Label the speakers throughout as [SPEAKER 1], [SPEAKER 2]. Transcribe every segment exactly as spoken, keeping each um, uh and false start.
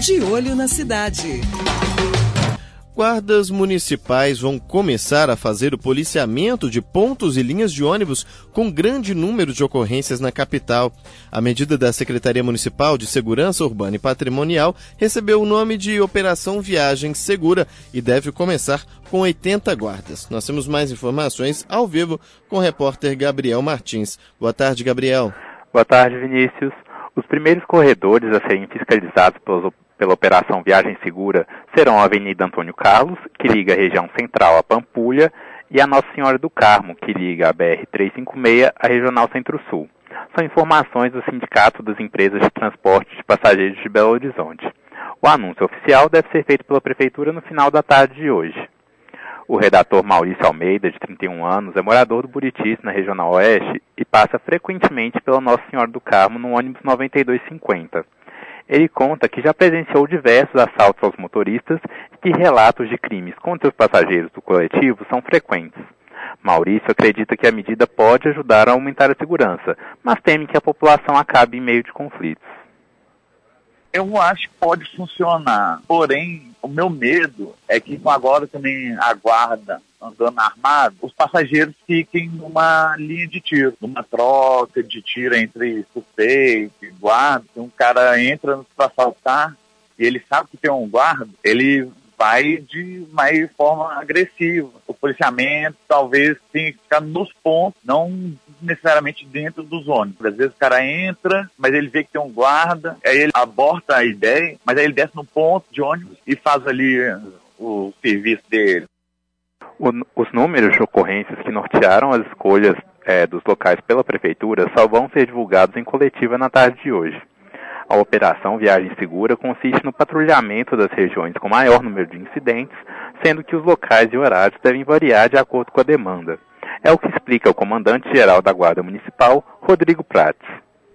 [SPEAKER 1] De Olho na Cidade.
[SPEAKER 2] Guardas municipais vão começar a fazer o policiamento de pontos e linhas de ônibus com grande número de ocorrências na capital. A medida da Secretaria Municipal de Segurança Urbana e Patrimonial recebeu o nome de Operação Viagem Segura e deve começar com oitenta guardas. Nós temos mais informações ao vivo com o repórter Gabriel Martins. Boa tarde, Gabriel.
[SPEAKER 3] Boa tarde, Vinícius. Os primeiros corredores a serem fiscalizados pelos pela Operação Viagem Segura serão a Avenida Antônio Carlos, que liga a região central à Pampulha, e a Nossa Senhora do Carmo, que liga a B R trezentos e cinquenta e seis à Regional Centro-Sul. São informações do Sindicato das Empresas de Transporte de Passageiros de Belo Horizonte. O anúncio oficial deve ser feito pela Prefeitura no final da tarde de hoje. O redator Maurício Almeida, de trinta e um anos, é morador do Buritis, na Regional Oeste, e passa frequentemente pela Nossa Senhora do Carmo no ônibus noventa e dois cinquenta. Ele conta que já presenciou diversos assaltos aos motoristas e que relatos de crimes contra os passageiros do coletivo são frequentes. Maurício acredita que a medida pode ajudar a aumentar a segurança, mas teme que a população acabe em meio de conflitos.
[SPEAKER 4] Eu acho que pode funcionar, porém, o meu medo é que agora também a guarda andando armado, os passageiros fiquem numa linha de tiro, numa troca de tiro entre suspeito e guarda. Um cara entra para assaltar e ele sabe que tem um guarda, ele vai de mais forma agressiva. O policiamento talvez tenha que ficar nos pontos, não necessariamente dentro dos ônibus. Às vezes o cara entra, mas ele vê que tem um guarda, aí ele aborta a ideia, mas aí ele desce no ponto de ônibus e faz ali o serviço dele.
[SPEAKER 3] O, os números de ocorrências que nortearam as escolhas é, dos locais pela Prefeitura só vão ser divulgados em coletiva na tarde de hoje. A Operação Viagem Segura consiste no patrulhamento das regiões com maior número de incidentes, sendo que os locais e horários devem variar de acordo com a demanda. É o que explica o comandante-geral da Guarda Municipal, Rodrigo Prates.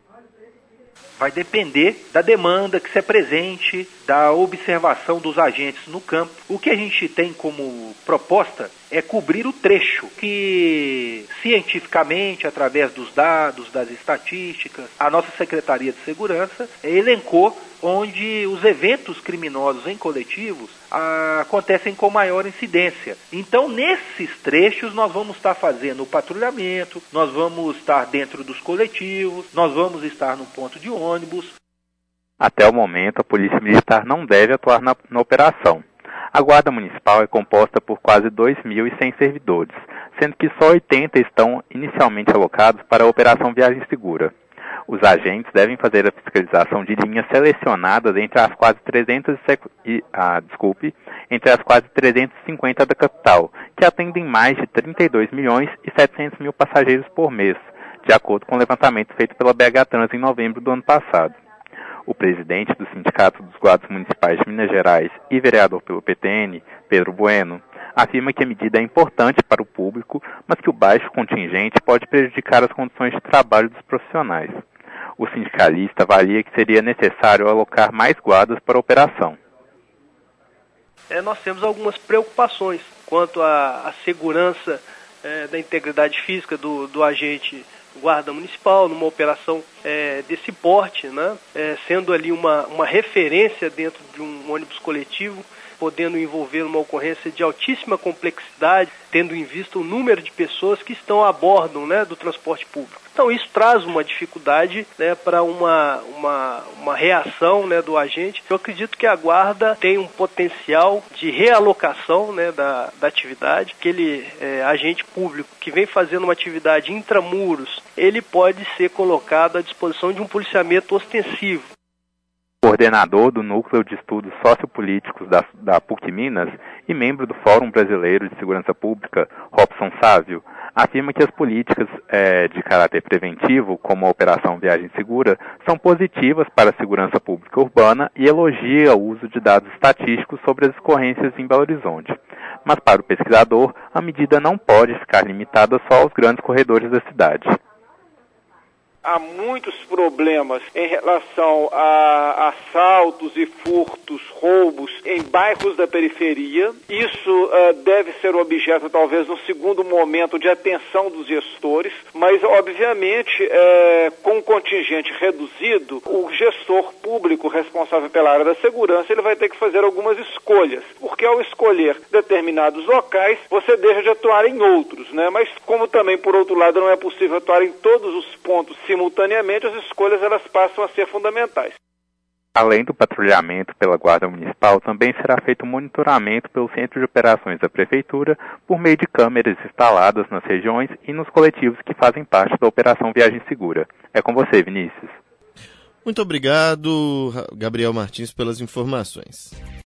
[SPEAKER 5] Vai depender da demanda que se apresente, da observação dos agentes no campo. O que a gente tem como proposta é cobrir o trecho que, cientificamente, através dos dados, das estatísticas, a nossa Secretaria de Segurança elencou onde os eventos criminosos em coletivos ah, acontecem com maior incidência. Então, nesses trechos, nós vamos estar fazendo o patrulhamento, nós vamos estar dentro dos coletivos, nós vamos estar no ponto de ônibus.
[SPEAKER 3] Até o momento, a Polícia Militar não deve atuar na, na operação. A Guarda Municipal é composta por quase dois mil e cem servidores, sendo que só oitenta estão inicialmente alocados para a Operação Viagem Segura. Os agentes devem fazer a fiscalização de linhas selecionadas entre as quase trezentas e, ah, desculpe, entre as quase trezentas e cinquenta da capital, que atendem mais de trinta e dois milhões e setecentos mil passageiros por mês, de acordo com o levantamento feito pela B H Trans em novembro do ano passado. O presidente do Sindicato dos Guardas Municipais de Minas Gerais e vereador pelo P T N, Pedro Bueno, afirma que a medida é importante para o público, mas que o baixo contingente pode prejudicar as condições de trabalho dos profissionais. O sindicalista avalia que seria necessário alocar mais guardas para a operação.
[SPEAKER 6] É, nós temos algumas preocupações quanto à, à segurança é, da integridade física do, do agente guarda municipal numa operação é, desse porte, né? É, sendo ali uma, uma referência dentro de um ônibus coletivo, podendo envolver uma ocorrência de altíssima complexidade, tendo em vista o número de pessoas que estão a bordo, né, do transporte público. Então isso traz uma dificuldade, né, para uma, uma, uma reação, né, do agente. Eu acredito que a guarda tem um potencial de realocação, né, da, da atividade. Aquele é, agente público que vem fazendo uma atividade intramuros, ele pode ser colocado à disposição de um policiamento ostensivo.
[SPEAKER 3] Coordenador do Núcleo de Estudos Sociopolíticos da, da P U C Minas e membro do Fórum Brasileiro de Segurança Pública, Robson Sávio, afirma que as políticas é, de caráter preventivo, como a Operação Viagem Segura, são positivas para a segurança pública urbana e elogia o uso de dados estatísticos sobre as ocorrências em Belo Horizonte. Mas para o pesquisador, a medida não pode ficar limitada só aos grandes corredores da cidade.
[SPEAKER 1] Há muitos problemas em relação a assaltos e furtos, roubos em bairros da periferia. Isso uh, deve ser objeto, talvez, num segundo momento de atenção dos gestores, mas, obviamente, eh, com um contingente reduzido, o gestor público responsável pela área da segurança, ele vai ter que fazer algumas escolhas, porque ao escolher determinados locais, você deixa de atuar em outros, né? Mas como também, por outro lado, não é possível atuar em todos os pontos simultaneamente, as escolhas elas passam a ser fundamentais.
[SPEAKER 3] Além do patrulhamento pela Guarda Municipal, também será feito monitoramento pelo Centro de Operações da Prefeitura por meio de câmeras instaladas nas regiões e nos coletivos que fazem parte da Operação Viagem Segura. É com você, Vinícius.
[SPEAKER 2] Muito obrigado, Gabriel Martins, pelas informações.